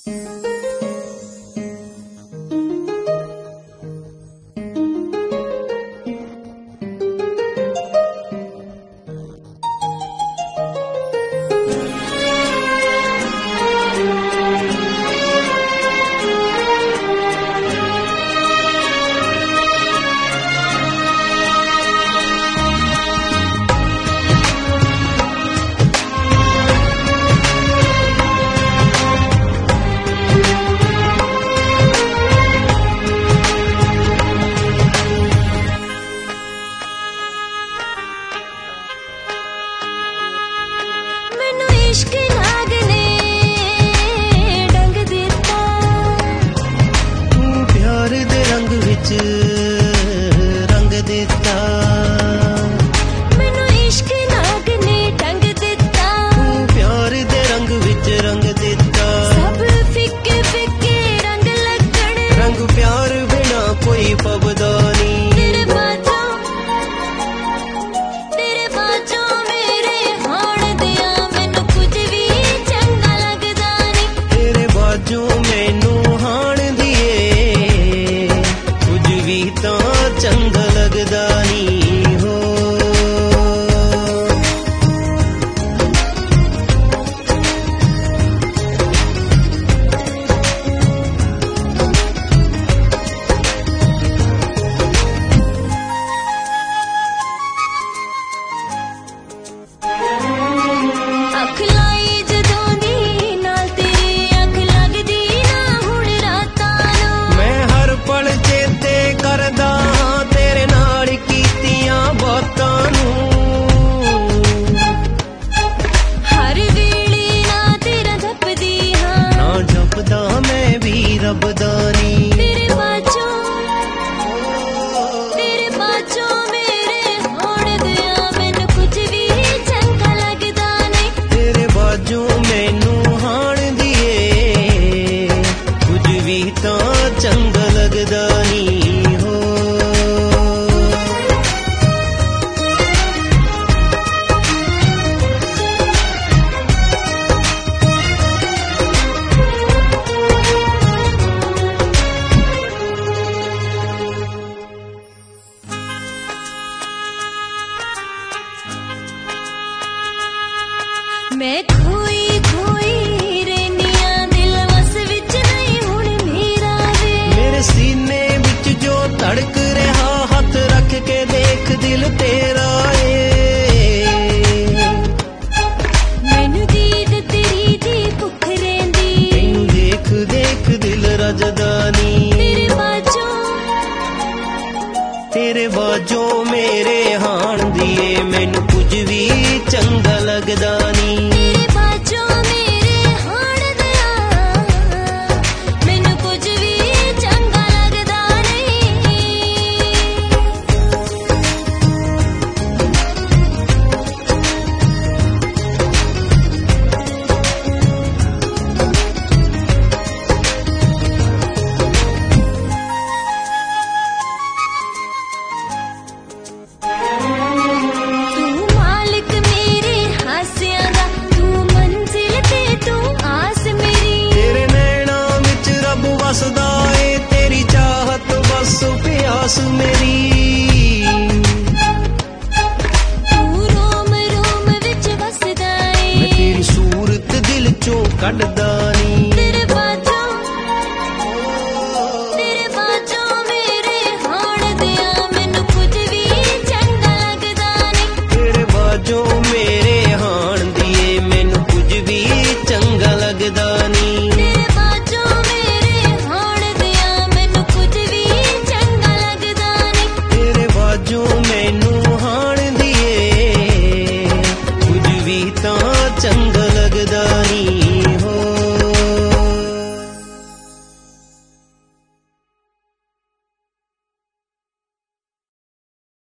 रंग दिता मैनू इश्क नाग ने ढंग दिता प्यार दे रंग विच रंग दिता सब फिक्के फिक्के रंग लगण रंग प्यार बिना कोई पबदा नहीं तेरे बाजों मेरे हाण दिया मैनू कुछ भी चंगा लगदा नहीं तेरे बाजों मैनू हाण दिए कुछ भी तां चंगा लगदा नहीं हो अख लाई जदों दी नाल तेरी अख लगदी ना हुण रातां नूं मैं हर पल चेते करदा तेरे नाल कीतियां बातां नूं हर वेले ना तेरा जपदी हां ना जपदा मैं भी रबदा नी तेरे बाजों मेरे हाण दिया मैनू कुछ भी चंगा लगदा नहीं तेरे बाजू मैनू हाण दिए कुछ भी तां चंगा लगदा नी हो मैं खोई खोई रेनिया दिल वस विच नहीं हुण मेरा वे मेरे सीने विच जो धड़क रहा हाथ रख के देख दिल तेरा मैनू दीद तेरी दी भुख रहिंदी तैनू देख देख दिल रजदा नी तेरे बाजों मेरे हाण दिए मैनू कुछ भी चंगा लगदा नी तेरे बाजों मेरे हाण दिया मैनू कुछ भी चंगा लगदा नहीं तू मालिक मेरे हासियां दा तू मंजिल ते तू आस मेरी तेरे नैना विच रब वसदा ए तेरी चाहत बस प्यास मेरी तू रोम रोम विच वसदा मैं ए तेरी सूरत दिल चों कढदा नी तेरे बाजों मेरे हाण दिया मैनू कुछ भी चंगा लगदा नहीं तेरे बाजों मेरे हाण दिए मैनू कुछ भी चंगा लगदा नी तेरे बाजों मेरे हाण दिया मैनू कुछ भी चंगा लगदा नहीं तेरे बाजों मैनू हाण दिए कुछ भी तां चंगा लगदा नी